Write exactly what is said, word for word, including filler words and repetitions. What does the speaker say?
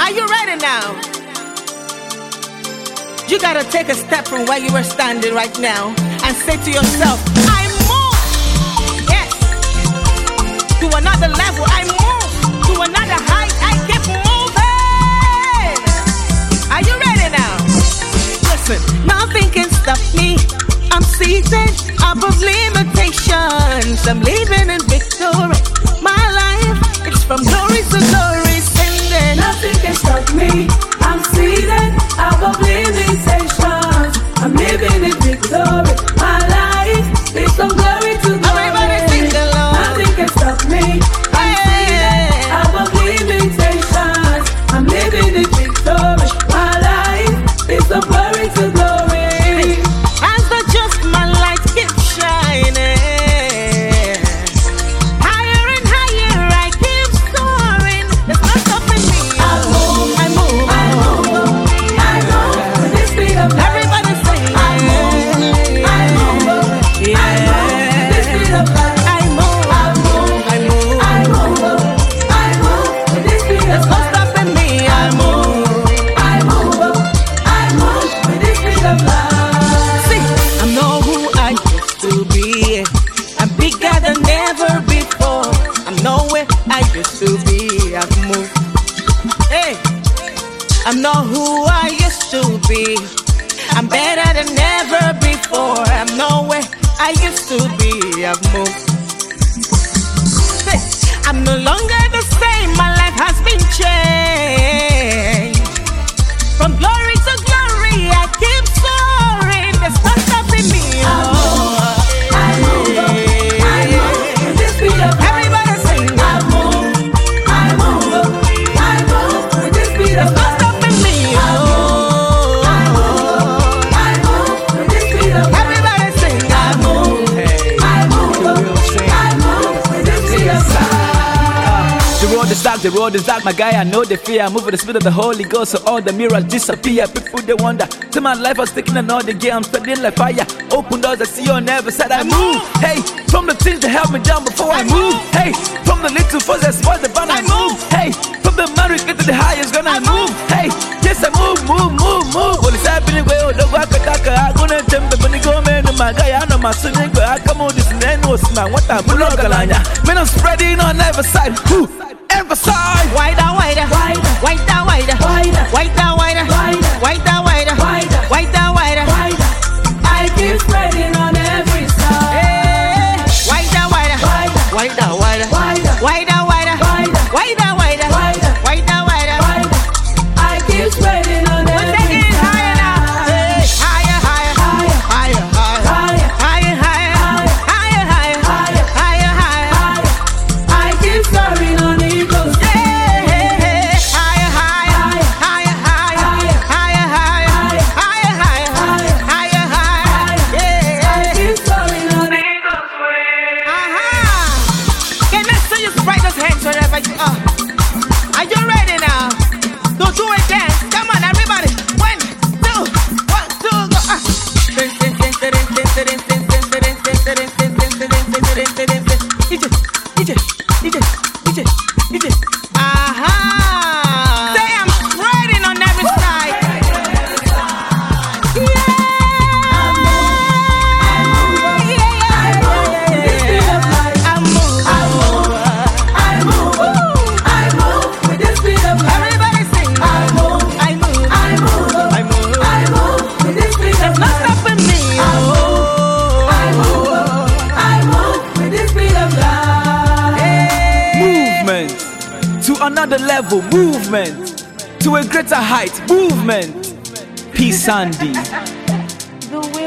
Are you ready now? You gotta take a step from where you were standing right now and say to yourself, I move. Yes. To another level, I move. To another height, I keep moving. Are you ready now? Listen, nothing can stop me. I'm seated above limitations. I'm living in victory. My life, it's from glory to glory. Singing. Nothing can stop me. I'm seated above limitations. I'm living in victory. My life is from glory to glory. Everybody sing along. Nothing can stop me. I'm seated above limitations. I'm living in victory. My life is from glory to glory. As the just my light keeps shining, higher and higher I keep soaring. There's no stopping me. I move, I move, I move, I move with the speed of light. Everybody sing. I move, I move, Yeah. I move with the speed of light. I move, I move, I move, I move, I move with the speed there's of no light. stopping me. I move. I move, I move with the speed of light. See, I know who I used to be. I'm bigger than ever before. I'm nowhere I used to be. I've moved. Hey, I'm not who I used to be. I'm better than ever before. I'm nowhere I used to be. I've moved. Hey, I'm no longer the same. My life has been changed. From glory to glory, I keep soaring. There's no stopping me. Oh. I move, I move with the speed of light. Everybody sing. I move, I move, I move with the speed There's of no light. stopping me. Oh. I move, I move with the speed of light. Everybody sing. I move. I move, I move with the speed of light. The road is dark, the road is dark, my guy, I know the fear. I move with the spirit of the Holy Ghost, so all the mirrors disappear. People, they wonder, see my life was taking another gear. I'm spreading like fire. Open doors, I see on every side. I move, hey, from the things that held me down before I move. Hey, from the little first that spoiled the band, I move. Hey, from the marriage get to the highest, gonna move. Hey, yes, I move, move, move, move. What is happening? Well, the work attack, I'm gonna jump the bunny go, man. My guy, I know my son, I come on this man, what's my what I'm man, I'm spreading on every side. Woo. Emphasize. Wider, wider, Wider, wider, wider, wider, wider, wider, wider, wider, wider, wider, wider, wider. wider. I keep spreading on every side. Hey, wider, wider, Wider, wider, wider, wider, wider, wider, wider, wider, wider, wider, wider, wider. wider. I keep spreading on We're every taking it higher now. Hey, side. higher, higher, Higher, higher, higher, higher, higher, higher, higher, higher, higher, higher, higher. higher. I keep soaring on eagles. Hey, hey, hey, higher, higher, higher, higher, higher, higher, higher, higher, higher, higher. Yeah. I keep soaring on eagles' wings. Uh-huh. Can I see you spread those hands wherever you are? Are you ready now? So do it dance. Come on, everybody. One, two, one, two, go. Ah. D J, D J, D J, D J. Aha. Say I'm spreading on every side. To another level, movement. To a greater height, movement. Peace, Sandy. The way